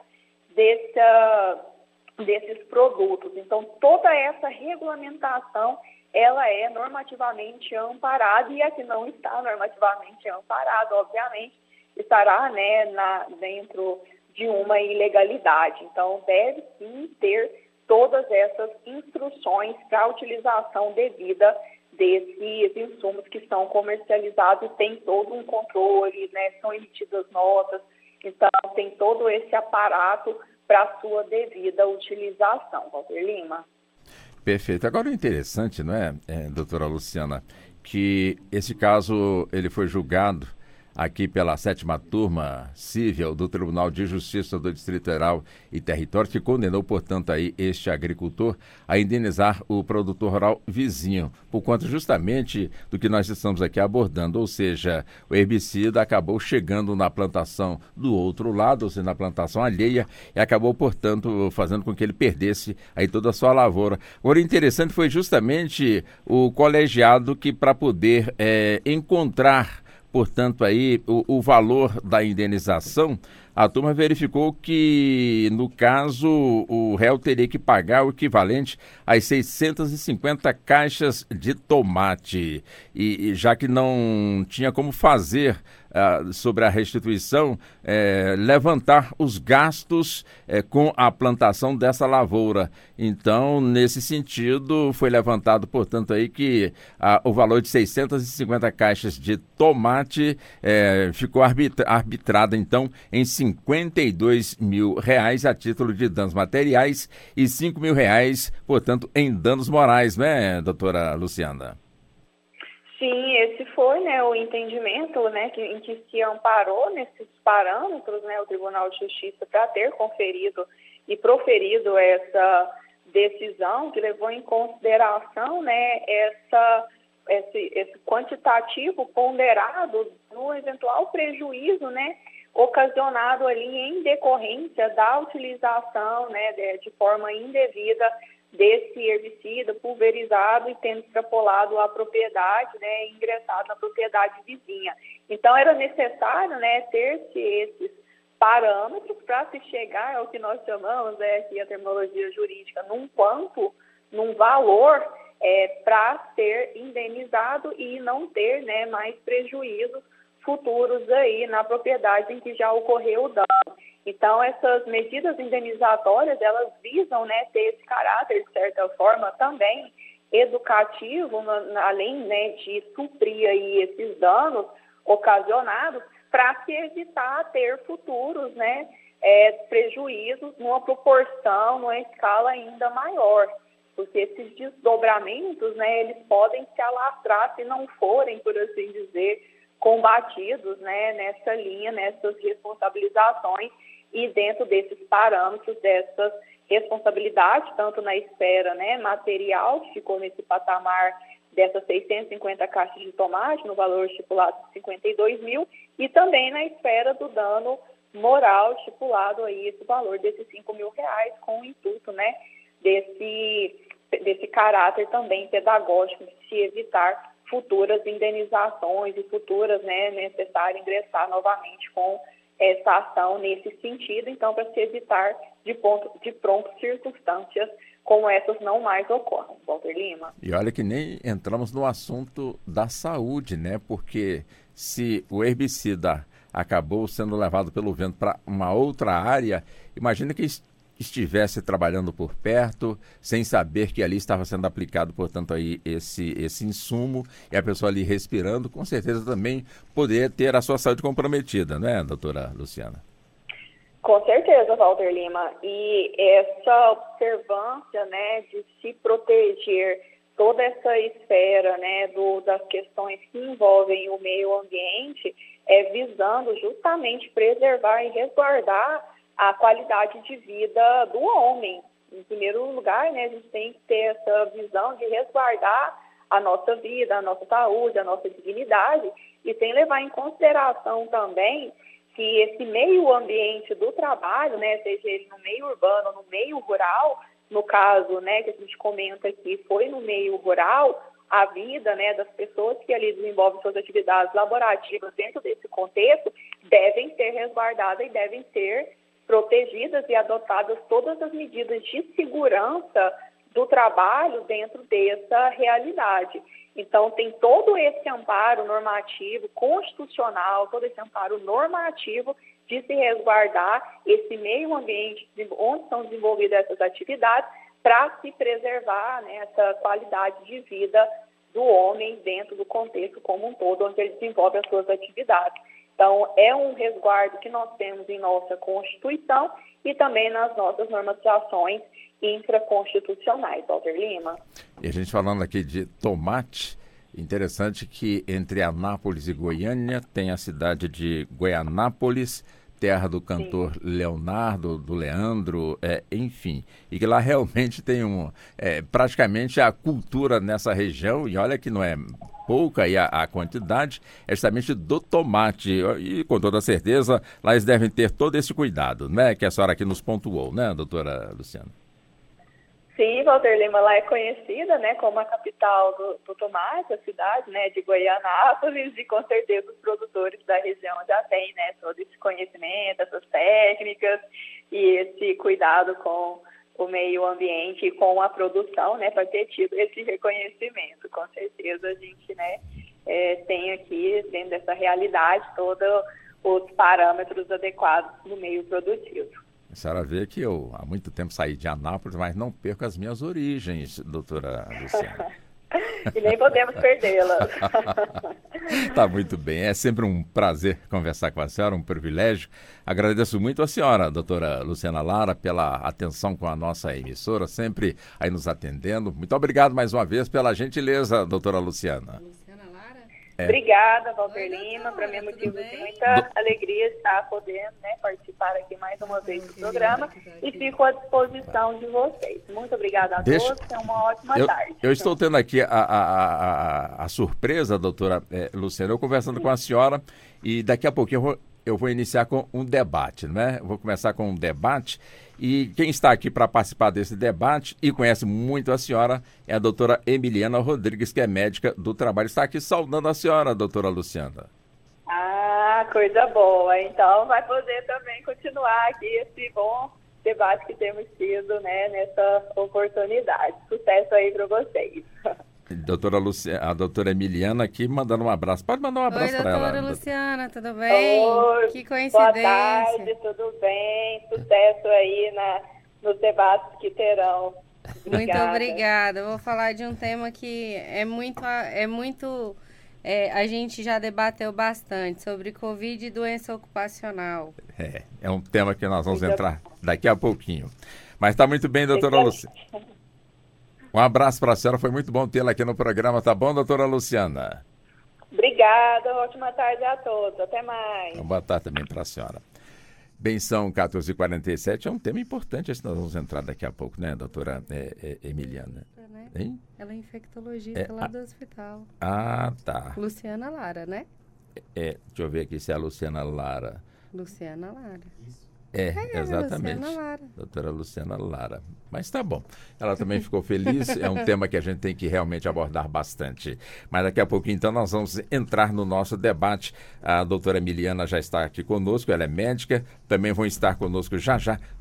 desses produtos. Então, toda essa regulamentação, ela é normativamente amparada e a que não está normativamente amparada, obviamente, estará, né, dentro de uma ilegalidade. Então, deve sim ter todas essas instruções para a utilização devida desses insumos que são comercializados e tem todo um controle, né, são emitidas notas, então tem todo esse aparato para a sua devida utilização, Walter Lima. Perfeito. Agora o interessante, não é, doutora Luciana, que esse caso ele foi julgado aqui pela 7ª Turma Civil do Tribunal de Justiça do Distrito Federal e Território, que condenou, portanto, aí este agricultor a indenizar o produtor rural vizinho, por conta justamente do que nós estamos aqui abordando, ou seja, o herbicida acabou chegando na plantação do outro lado, ou seja, na plantação alheia, e acabou, portanto, fazendo com que ele perdesse aí toda a sua lavoura. Agora, o interessante foi justamente o colegiado que, para poder encontrar, portanto, aí o valor da indenização, a turma verificou que, no caso, o réu teria que pagar o equivalente às 650 caixas de tomate. E já que não tinha como fazer sobre a restituição, levantar os gastos com a plantação dessa lavoura. Então, nesse sentido, foi levantado, portanto, aí que o valor de 650 caixas de tomate ficou arbitrado, então, em R$52 mil a título de danos materiais e R$5 mil, portanto, em danos morais, né, doutora Luciana? Sim, esse foi, né, o entendimento, né, em que se amparou nesses parâmetros, né, o Tribunal de Justiça para ter conferido e proferido essa decisão que levou em consideração, né, esse quantitativo ponderado no eventual prejuízo, né, ocasionado ali em decorrência da utilização, né, de forma indevida desse herbicida pulverizado e tendo extrapolado a propriedade, né, ingressado na propriedade vizinha. Então, era necessário, né, ter-se esses parâmetros para se chegar ao que nós chamamos, aqui a terminologia jurídica, num valor para ser indenizado e não ter, né, mais prejuízos futuros aí na propriedade em que já ocorreu o dano. Então, essas medidas indenizatórias, elas visam, né, ter esse caráter, de certa forma, também educativo, além, né, de suprir aí esses danos ocasionados, para se evitar ter futuros, né, prejuízos numa proporção, numa escala ainda maior. Porque esses desdobramentos, né, eles podem se alastrar se não forem, por assim dizer, combatidos, né, nessa linha, nessas responsabilizações e dentro desses parâmetros, dessas responsabilidades, tanto na esfera, né, material, que ficou nesse patamar dessas 650 caixas de tomate, no valor estipulado de 52 mil, e também na esfera do dano moral, estipulado aí esse valor desses 5 mil reais, com o intuito, né, desse caráter também pedagógico de se evitar futuras indenizações e futuras, né, necessário ingressar novamente com essa ação nesse sentido, então, para se evitar de pronto circunstâncias como essas não mais ocorram. Walter Lima. E olha que nem entramos no assunto da saúde, né? Porque se o herbicida acabou sendo levado pelo vento para uma outra área, imagina que estivesse trabalhando por perto, sem saber que ali estava sendo aplicado, portanto, aí esse insumo, e a pessoa ali respirando, com certeza também poderia ter a sua saúde comprometida, não é, doutora Luciana? Com certeza, Walter Lima. E essa observância, né, de se proteger toda essa esfera, né, das questões que envolvem o meio ambiente, visando justamente preservar e resguardar a qualidade de vida do homem. Em primeiro lugar, né, a gente tem que ter essa visão de resguardar a nossa vida, a nossa saúde, a nossa dignidade, e sem levar em consideração também que esse meio ambiente do trabalho, né, seja ele no meio urbano, no meio rural, no caso, né, que a gente comenta aqui, foi no meio rural, a vida, né, das pessoas que ali desenvolvem suas atividades laborativas dentro desse contexto devem ser resguardadas e devem ser protegidas e adotadas todas as medidas de segurança do trabalho dentro dessa realidade. Então, tem todo esse amparo normativo constitucional, todo esse amparo normativo de se resguardar esse meio ambiente onde são desenvolvidas essas atividades para se preservar, né, essa qualidade de vida do homem dentro do contexto como um todo, onde ele desenvolve as suas atividades. Então, é um resguardo que nós temos em nossa Constituição e também nas nossas normatizações infraconstitucionais, Walter Lima. E a gente falando aqui de tomate, Interessante que entre Anápolis e Goiânia tem a cidade de Goianápolis, terra do cantor Leonardo, do Leandro, enfim. E que lá realmente tem praticamente a cultura nessa região, e olha que não é pouca aí a quantidade, é justamente do tomate. E com toda certeza lá eles devem ter todo esse cuidado, né? Que a senhora aqui nos pontuou, né, doutora Luciana? Sim, Walter Lima, lá é conhecida, né, como a capital do tomate, a cidade, né, de Goianápolis, e com certeza os produtores da região já têm, né, todo esse conhecimento, essas técnicas e esse cuidado com o meio ambiente e com a produção, né, para ter tido esse reconhecimento. Com certeza a gente, né, tem aqui, dentro dessa realidade, todos os parâmetros adequados do meio produtivo. A senhora vê que eu há muito tempo saí de Anápolis, mas não perco as minhas origens, doutora Luciana. E nem podemos perdê-las. Tá muito bem, é sempre um prazer conversar com a senhora, um privilégio. Agradeço muito a senhora, doutora Luciana Lara, pela atenção com a nossa emissora, sempre aí nos atendendo. Muito obrigado mais uma vez pela gentileza, doutora Luciana. Obrigada, Walter Lima. Para mim é motivo de muita alegria estar podendo, né, participar aqui mais uma vez do programa e fico à disposição de vocês. Muito obrigada a todos, tenham uma ótima tarde. Eu estou tendo aqui a surpresa, doutora Luciana, eu conversando com a senhora, e daqui a pouquinho eu vou iniciar com um debate, né? Vou começar com um debate, e quem está aqui para participar desse debate e conhece muito a senhora é a doutora Emiliana Rodrigues, que é médica do trabalho. Está aqui saudando a senhora, doutora Luciana. Ah, coisa boa. Então vai poder também continuar aqui esse bom debate que temos tido, né, nessa oportunidade. Sucesso aí para vocês. A doutora Emiliana aqui mandando um abraço. Pode mandar um abraço para ela. Oi, doutora Luciana, tudo bem? Oi, que coincidência. Boa tarde, tudo bem? Sucesso aí nos debates que terão. Muito obrigada. Vou falar de um tema que a gente já debateu bastante, sobre Covid e doença ocupacional. É um tema que nós vamos entrar daqui a pouquinho. Mas está muito bem, doutora Luciana. Um abraço para a senhora, foi muito bom tê-la aqui no programa, tá bom, doutora Luciana? Obrigada, ótima tarde a todos, até mais. Boa tarde também para a senhora. Bem, são 14h47, é um tema importante, esse nós vamos entrar daqui a pouco, né, doutora Emiliana? Hein? Ela é infectologista lá do hospital. Ah, tá. Luciana Lara, né? Deixa eu ver aqui se é a Luciana Lara. Luciana Lara. Exatamente. Luciana Lara. Doutora Luciana Lara. Mas tá bom. Ela também ficou feliz. É um tema que a gente tem que realmente abordar bastante. Mas daqui a pouquinho, então, nós vamos entrar no nosso debate. A doutora Emiliana já está aqui conosco, ela é médica. Também vão estar conosco já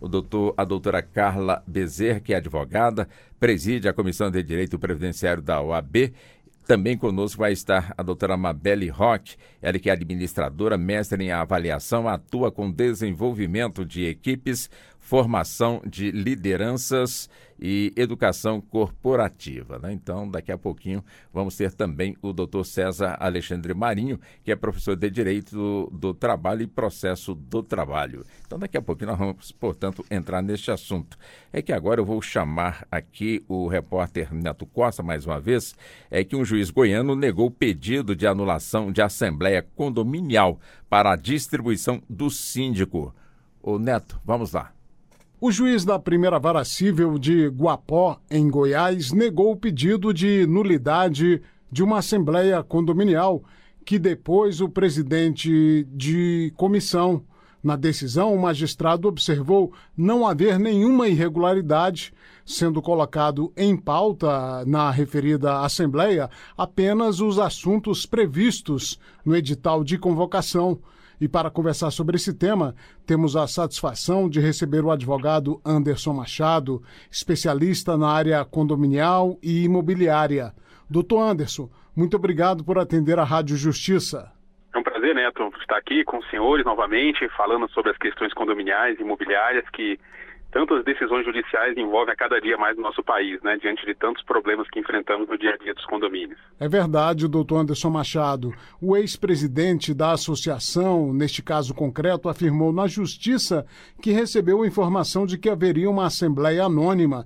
a doutora Carla Bezerra, que é advogada, preside a Comissão de Direito Previdenciário da OAB. Também conosco vai estar a doutora Mabelle Roque, ela que é administradora, mestre em avaliação, atua com desenvolvimento de equipes, formação de lideranças e educação corporativa, né? Então, daqui a pouquinho, vamos ter também o doutor César Alexandre Marinho, que é professor de Direito do Trabalho e Processo do Trabalho. Então, daqui a pouquinho nós vamos, portanto, entrar neste assunto. É que agora eu vou chamar aqui o repórter Neto Costa, mais uma vez, que um juiz goiano negou o pedido de anulação de assembleia condominial para a distribuição do síndico. Ô Neto, vamos lá. O juiz da primeira vara civil de Guapó, em Goiás, negou o pedido de nulidade de uma assembleia condominial que depois o presidente de comissão. Na decisão, o magistrado observou não haver nenhuma irregularidade, sendo colocado em pauta na referida assembleia apenas os assuntos previstos no edital de convocação. E para conversar sobre esse tema, temos a satisfação de receber o advogado Anderson Machado, especialista na área condominial e imobiliária. Doutor Anderson, muito obrigado por atender a Rádio Justiça. É um prazer, Neto, estar aqui com os senhores novamente, falando sobre as questões condominiais e imobiliárias que tantas decisões judiciais envolvem a cada dia mais no nosso país, né, diante de tantos problemas que enfrentamos no dia a dia dos condomínios. É verdade, doutor Anderson Machado. O ex-presidente da associação, neste caso concreto, afirmou na Justiça que recebeu informação de que haveria uma assembleia anônima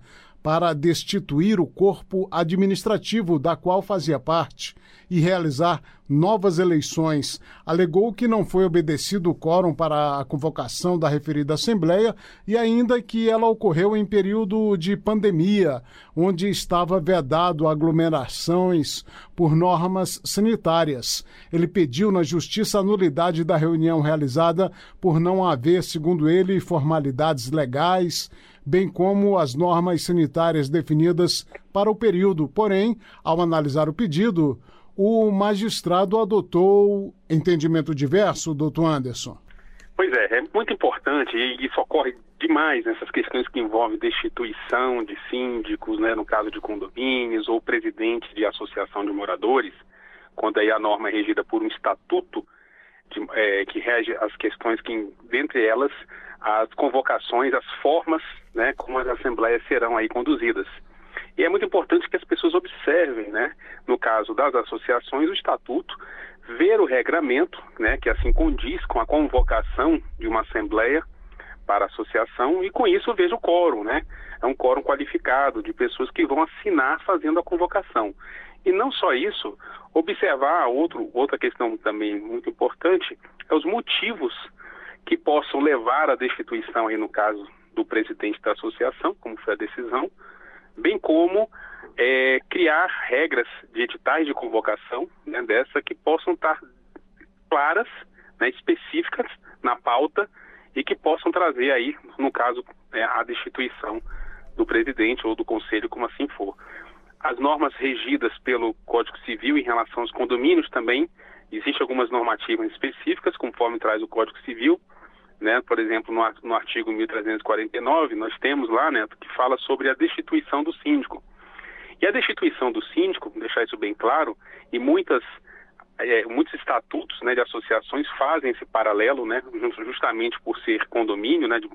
para destituir o corpo administrativo da qual fazia parte e realizar novas eleições. Alegou que não foi obedecido o quórum para a convocação da referida Assembleia e ainda que ela ocorreu em período de pandemia, onde estava vedado aglomerações por normas sanitárias. Ele pediu na Justiça a nulidade da reunião realizada por não haver, segundo ele, formalidades legais, bem como as normas sanitárias definidas para o período. Porém, ao analisar o pedido, o magistrado adotou entendimento diverso, doutor Anderson. Pois é muito importante, e isso ocorre demais nessas questões que envolvem destituição de síndicos, né, no caso de condomínios, ou presidente de associação de moradores, quando aí a norma é regida por um estatuto que rege as questões que, dentre elas, as convocações, as formas, né, como as assembleias serão aí conduzidas. E é muito importante que as pessoas observem, né, no caso das associações, o estatuto, ver o regramento, né, que assim condiz com a convocação de uma assembleia para a associação, e com isso veja o quórum, né? É um quórum qualificado de pessoas que vão assinar fazendo a convocação. E não só isso, observar outra questão também muito importante, é os motivos que possam levar à destituição, aí no caso do presidente da associação, como foi a decisão, bem como criar regras de editais de convocação, né, dessa que possam estar claras, né, específicas na pauta e que possam trazer aí, no caso, a destituição do presidente ou do conselho, como assim for. As normas regidas pelo Código Civil em relação aos condomínios também, existem algumas normativas específicas, conforme traz o Código Civil, né? Por exemplo, no artigo 1349, nós temos lá, né, que fala sobre a destituição do síndico. E a destituição do síndico, deixar isso bem claro, e muitos estatutos, né, de associações fazem esse paralelo, né, justamente por ser condomínio, né,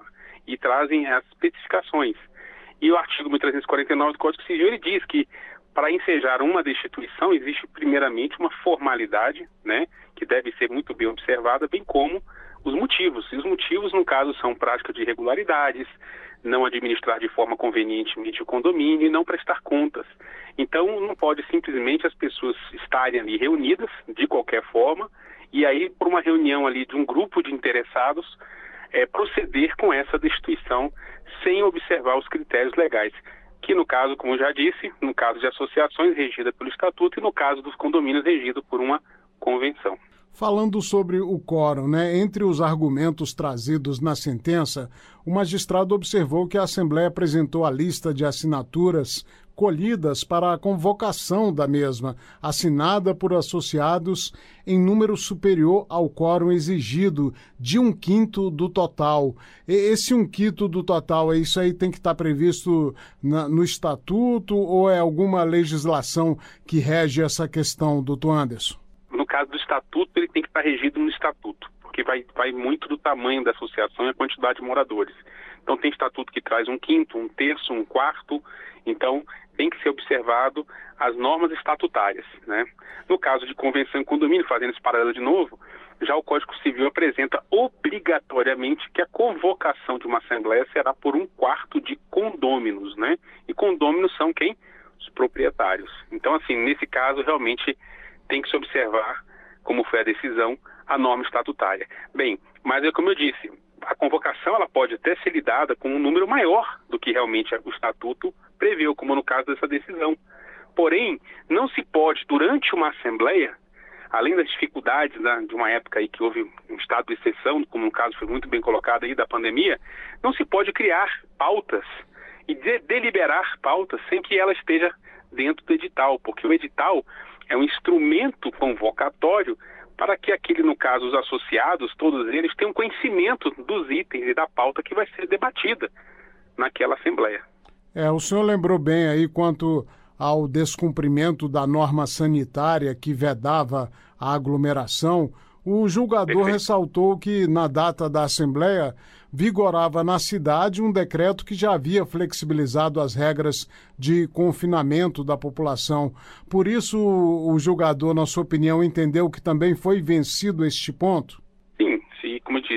e trazem as especificações. E o artigo 1349 do Código Civil, ele diz que para ensejar uma destituição existe primeiramente uma formalidade, né, que deve ser muito bem observada, bem como os motivos. E os motivos, no caso, são prática de irregularidades, não administrar de forma convenientemente o condomínio e não prestar contas. Então, não pode simplesmente as pessoas estarem ali reunidas, de qualquer forma, e aí, por uma reunião ali de um grupo de interessados, proceder com essa destituição sem observar os critérios legais, que no caso, como eu já disse, no caso de associações regida pelo estatuto e no caso dos condomínios regido por uma convenção. Falando sobre o quórum, né, entre os argumentos trazidos na sentença, o magistrado observou que a Assembleia apresentou a lista de assinaturas colhidas para a convocação da mesma, assinada por associados em número superior ao quórum exigido, de 1/5 do total. Esse 1/5 do total, isso aí tem que estar previsto no estatuto ou é alguma legislação que rege essa questão, doutor Anderson? No caso do estatuto, ele tem que estar regido no estatuto, porque vai muito do tamanho da associação e a quantidade de moradores. Então tem estatuto que traz 1/5, 1/3, 1/4, então tem que ser observado as normas estatutárias, né? No caso de convenção e condomínio, fazendo esse paralelo de novo, já o Código Civil apresenta obrigatoriamente que a convocação de uma assembleia será por 1/4 de condôminos, né? E condôminos são quem? Os proprietários. Então, assim, nesse caso, realmente tem que se observar, como foi a decisão, a norma estatutária. Bem, mas é como eu disse, a convocação ela pode até ser lidada com um número maior do que realmente o estatuto preveu, como no caso dessa decisão. Porém, não se pode, durante uma assembleia, além das dificuldades, né, de uma época aí que houve um estado de exceção, como no caso foi muito bem colocado aí da pandemia, não se pode criar pautas e deliberar pautas sem que ela esteja dentro do edital, porque o edital é um instrumento convocatório para que no caso, os associados, todos eles, tenham conhecimento dos itens e da pauta que vai ser debatida naquela Assembleia. O senhor lembrou bem aí quanto ao descumprimento da norma sanitária que vedava a aglomeração. O julgador ressaltou que, na data da Assembleia, vigorava na cidade um decreto que já havia flexibilizado as regras de confinamento da população. Por isso, o julgador, na sua opinião, entendeu que também foi vencido este ponto? Sim, como eu disse,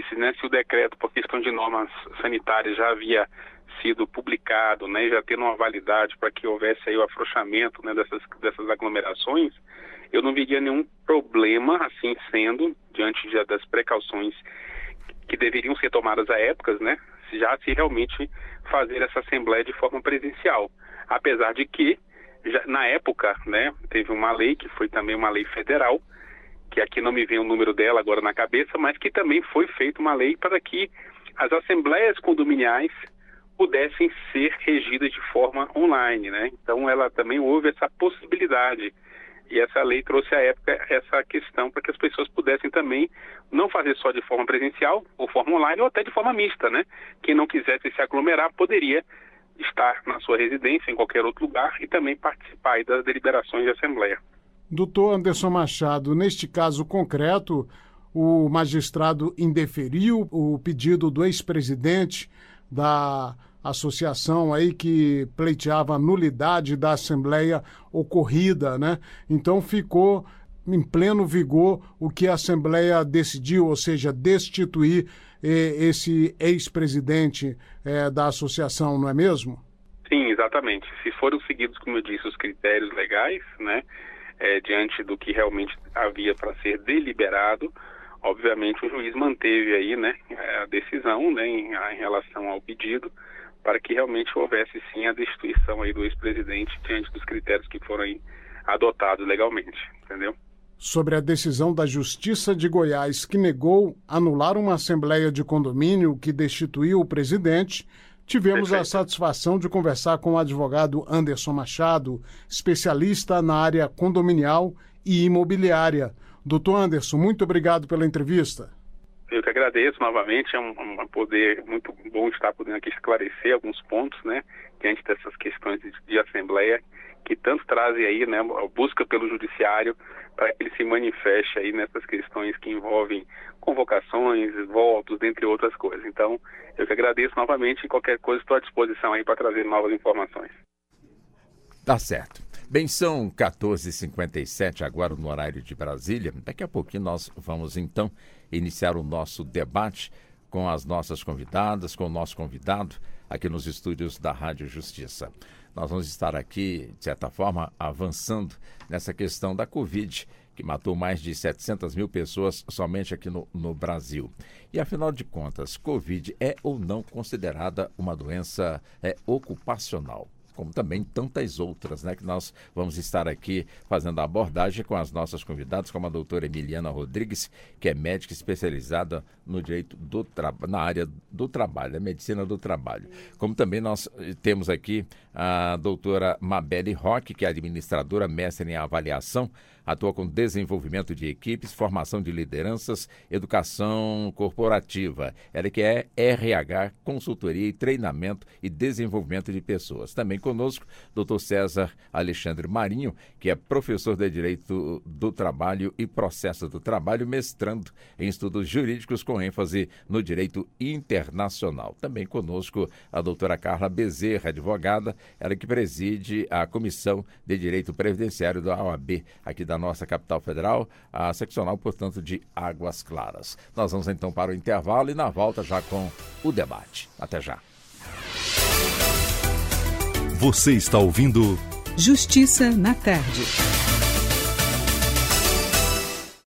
disse, né, se o decreto, por questão de normas sanitárias, já havia sido publicado, né, já tendo uma validade para que houvesse aí o afrouxamento, né, dessas aglomerações, eu não veria nenhum problema, assim sendo, diante das precauções que deveriam ser tomadas à época, né, se realmente fazer essa assembleia de forma presencial. Apesar de que, na época, né, teve uma lei, que foi também uma lei federal, que aqui não me vem o número dela agora na cabeça, mas que também foi feita uma lei para que as assembleias condominiais pudessem ser regidas de forma online, né? Então, ela também houve essa possibilidade. E essa lei trouxe à época essa questão para que as pessoas pudessem também não fazer só de forma presencial, ou forma online, ou até de forma mista, né? Quem não quisesse se aglomerar poderia estar na sua residência, em qualquer outro lugar, e também participar aí das deliberações de assembleia. Doutor Anderson Machado, neste caso concreto, o magistrado indeferiu o pedido do ex-presidente da associação aí que pleiteava a nulidade da assembleia ocorrida, né? Então ficou em pleno vigor o que a assembleia decidiu, ou seja, destituir esse ex-presidente da associação, não é mesmo? Sim, exatamente. Se foram seguidos, como eu disse, os critérios legais, né? Diante do que realmente havia para ser deliberado, obviamente o juiz manteve aí, né, a decisão, né, em relação ao pedido, para que realmente houvesse sim a destituição aí do ex-presidente diante dos critérios que foram aí adotados legalmente, entendeu? Sobre a decisão da Justiça de Goiás, que negou anular uma assembleia de condomínio que destituiu o presidente, tivemos a satisfação de conversar com o advogado Anderson Machado, especialista na área condominial e imobiliária. Doutor Anderson, muito obrigado pela entrevista. Eu que agradeço novamente, é um poder muito bom estar podendo aqui esclarecer alguns pontos, né, diante dessas questões de assembleia, que tanto trazem aí, né, a busca pelo judiciário para que ele se manifeste aí nessas questões que envolvem convocações, votos, dentre outras coisas. Então, eu que agradeço novamente e qualquer coisa estou à disposição aí para trazer novas informações. Tá certo. Bem, são 14h57 agora no horário de Brasília. Daqui a pouquinho nós vamos então iniciar o nosso debate com as nossas convidadas, com o nosso convidado aqui nos estúdios da Rádio Justiça. Nós vamos estar aqui, de certa forma, avançando nessa questão da Covid, que matou mais de 700 mil pessoas somente aqui no Brasil. E, afinal de contas, Covid é ou não considerada uma doença ocupacional? Como também tantas outras, né, que nós vamos estar aqui fazendo a abordagem com as nossas convidadas, como a doutora Emiliana Rodrigues, que é médica especializada no direito na área do trabalho, da medicina do trabalho. Como também nós temos aqui a doutora Mabelle Roque, que é administradora, mestre em avaliação, atua com desenvolvimento de equipes, formação de lideranças, educação corporativa. Ela que é RH, consultoria e treinamento e desenvolvimento de pessoas. Também conosco, Dr. César Alexandre Marinho, que é professor de Direito do Trabalho e Processo do Trabalho, mestrando em estudos jurídicos com ênfase no direito internacional. Também conosco a doutora Carla Bezerra, advogada, ela que preside a Comissão de Direito Previdenciário da OAB, aqui da nossa capital federal, a seccional, portanto, de Águas Claras. Nós vamos então para o intervalo e na volta já com o debate. Até já. Você está ouvindo Justiça na Tarde.